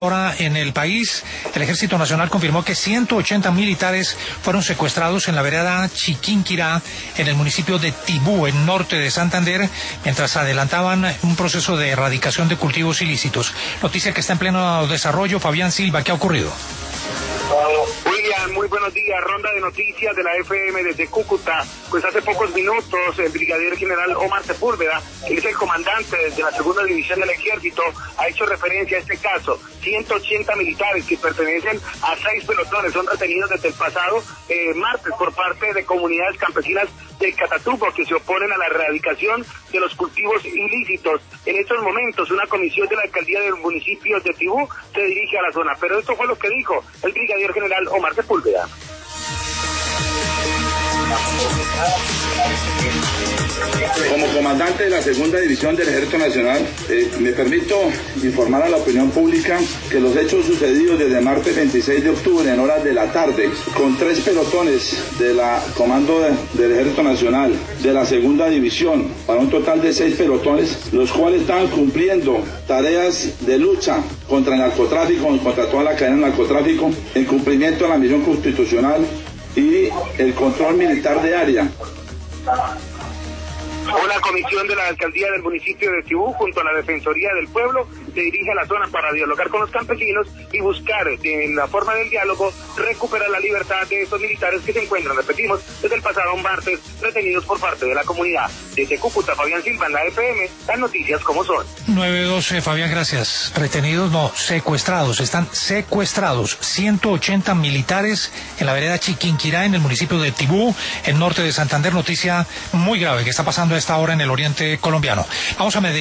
Ahora en el país, el Ejército Nacional confirmó que 180 militares fueron secuestrados en la vereda Chiquinquirá, en el municipio de Tibú, en norte de Santander, mientras adelantaban un proceso de erradicación de cultivos ilícitos. Noticia que está en pleno desarrollo. Fabián Silva, ¿qué ha ocurrido? William, muy buenos días. Ronda de noticias de la FM desde Cúcuta. Pues hace pocos minutos el brigadier general Omar Sepúlveda, que es el comandante de la segunda división del ejército, ha hecho referencia a este caso. 180 militares que pertenecen a 6 pelotones son retenidos desde el pasado martes por parte de comunidades campesinas del Catatumbo, que se oponen a la erradicación de los cultivos ilícitos. En estos momentos una comisión de la alcaldía del municipio de Tibú se dirige a la zona, pero esto fue lo que dijo el brigadier general Omar Sepúlveda. Como comandante de la segunda división del Ejército Nacional, me permito informar a la opinión pública que los hechos sucedidos desde martes 26 de octubre en horas de la tarde, con 3 pelotones de la comando del Ejército Nacional de la segunda división, para un total de 6 pelotones, los cuales estaban cumpliendo tareas de lucha contra el narcotráfico, contra toda la cadena del narcotráfico, en cumplimiento de la misión constitucional y el control militar de área. Una comisión de la alcaldía del municipio de Tibú, junto a la Defensoría del Pueblo, se dirige a la zona para dialogar con los campesinos y buscar, en la forma del diálogo, recuperar la libertad de estos militares que se encuentran, repetimos, desde el pasado martes, retenidos por parte de la comunidad. Desde Cúcuta, Fabián Silva, en la FM, las noticias como son. 912, Fabián, gracias. Retenidos, no, secuestrados, están secuestrados. 180 militares en la vereda Chiquinquirá, en el municipio de Tibú, en norte de Santander. Noticia muy grave que está pasando a esta hora en el oriente colombiano. Vamos a Medellín.